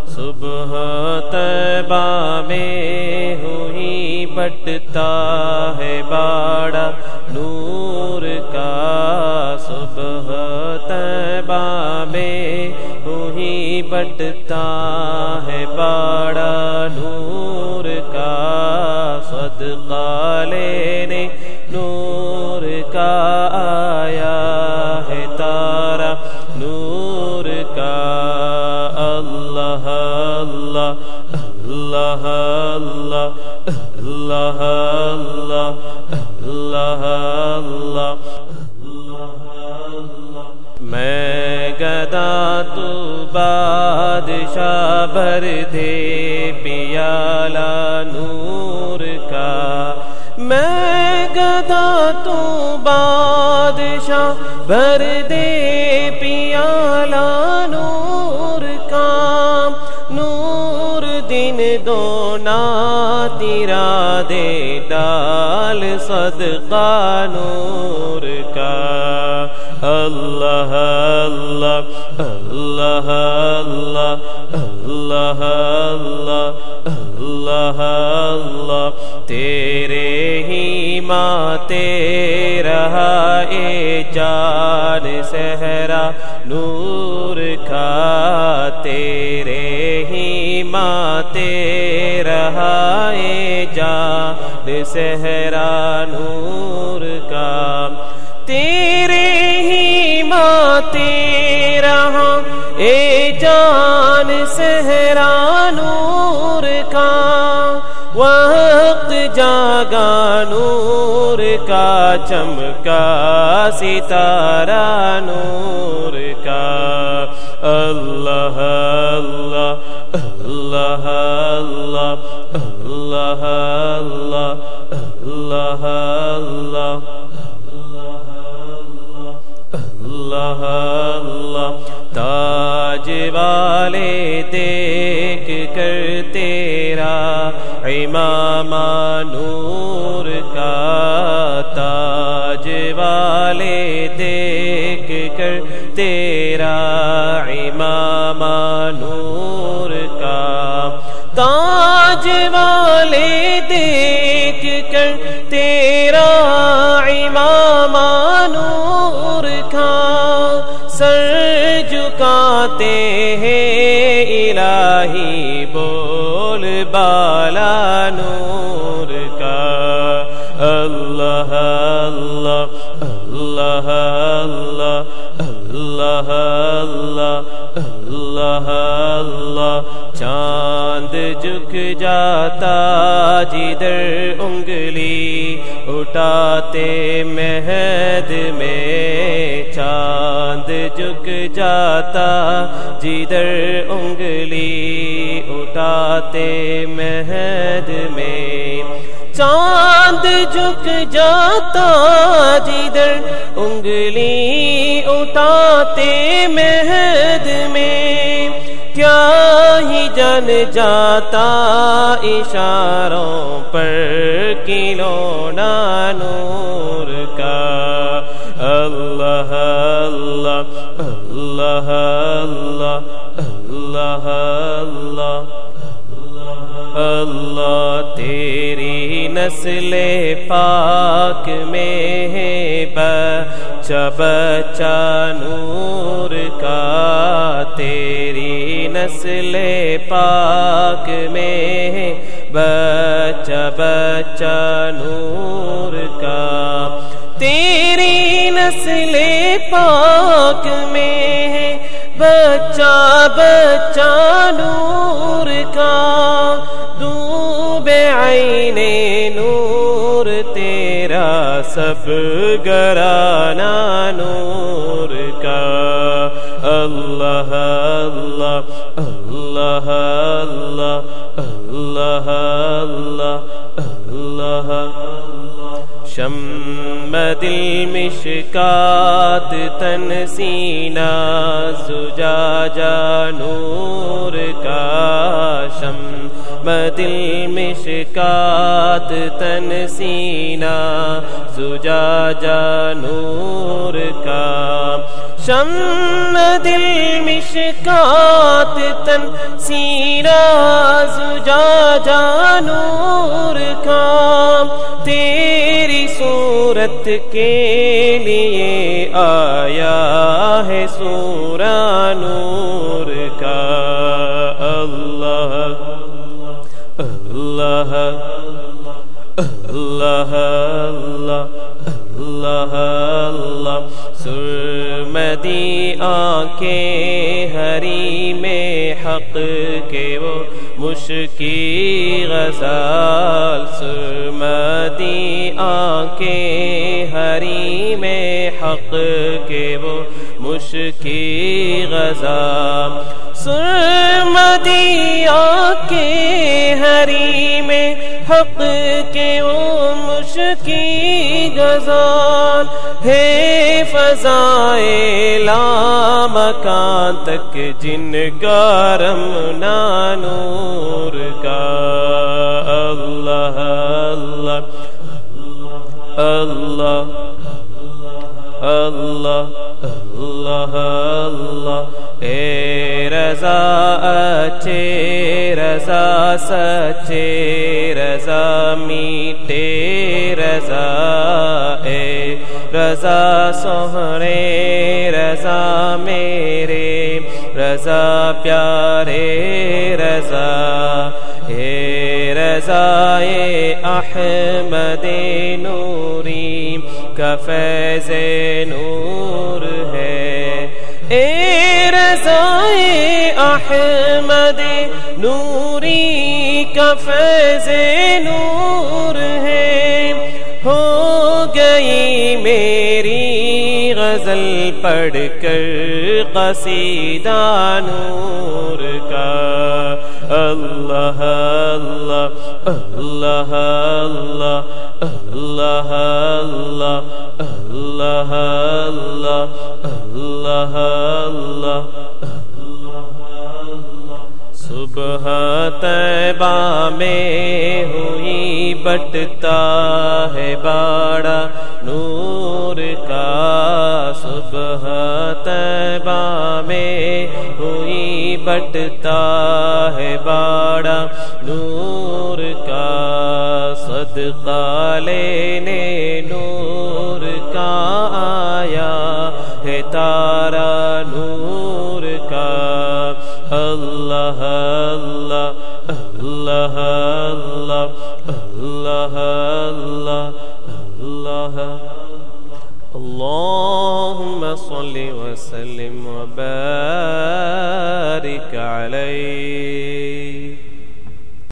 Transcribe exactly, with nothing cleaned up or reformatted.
صبح طیبہ میں ہوئی بٹتا ہے باڑا نور کا، صبح طیبہ میں ہوئی بٹتا ہے باڑا نور کا، صدقہ لینے نور کا آیا ہے تارا نور کا، اللہ اللہ اللہ اللہ اللہ اللہ اللہ اللہ۔ میں گدا تو بادشاہ بھر دے پیالہ نور کا، میں گدا تو بادشاہ بھر دے پیالہ نور کا، نور دن دونا تیرا دے ڈال صدقہ نور کا، اللہ اللہ اللہ اللہ اللہ اللہ اللہ اللہ۔ تیرے ہی ماتے رہا اے جان صحرا نور کا، تیرے ہی ماتے رہا اے جان صحرا نور کا، تیرے ہی ماتے رہا اے جان صحرا نور کا، وقت جاگا نور کا چمکا ستارہ نور کا، اللہ اللہ اللہ اللہ اللہ اللہ اللہ اللہ اللہ۔ تاج والے دیکھ کر تیرا امامہ نور کا، تاج والے دیکھ کر تیرا امامہ نور کا، تاج والے دیکھ کر تیرا امامہ نور کا، سر جھکاتے ہیں الہی بول بالا نور کا، اللہ اللہ اللہ اللہ اللہ اللہ اللہ۔ چاند جھک جاتا جدھر انگلی اٹھاتے مہد میں، چاند جھک جاتا جدھر انگلی اٹھاتے مہد میں، چاند جھک جاتا جدھر انگلی اٹھاتے مہد میں، کیا ہی جن جاتا اشاروں پر کھلونا نور کا، اللہ اللہ اللہ اللہ اللہ اللہ۔ تیری نسل پاک میں ہے بچہ بچہ نور کا، تیری نسل پاک میں ہے بچہ بچہ نور کا، تیری نسل پاک میں ہے بچہ بچہ نور کا، دوب عین نور تیرا سب گرانا نور کا، اللہ اللہ اللہ اللہ اللہ اللہ اللہ۔ شمع دل مشکات تن سینہ زجاجہ نور کا، شمع دل مشکات تن سینہ زجاجہ نور کا، شمع دل مشکات تن سینہ زجاجہ نور کا تیری صورت کے لیے آیا ہے سورہ نور کا اللہ اللہ اللہ اللہ اللہ اللہ سرمدی آنکھیں ہری میں حق کے وہ مشکی غزال سرمدی آنکھیں ہری میں حق کے وہ مشکی غزال سرمدی آنکھیں ہری میں حق کے وہ مشکی غزال ہے فضائے لامکان تک جن کا رمنا نور کا اللہ اللہ اللہ اللہ اللہ اللہ اے رضا اچھے رضا سچے رضا میٹھے رضا اے رضا سوہرے رضا میرے رضا پیارے رضا اے رضا اے احمد نوری کا فیض نور ہے اے رضا اے احمد نوری کا فیض نور ہے ہو گئی میری غزل پڑھ کر قصیدہ نور کا اللہ اللہ اللہ اللہ اللہ اللہ اللہ اللہ اللہ صبح طیبہ میں ہوئی بٹتا ہے باڑا نور کا صبح طیبہ میں ہوئی بٹتا ہے باڑا نور کا صدقہ لینے نور کا آیا ہے تارا نور کا اللہ اللہ اللہ اللہ اللہ اللہ اللہ اللهم صل وسلم وبارك عليه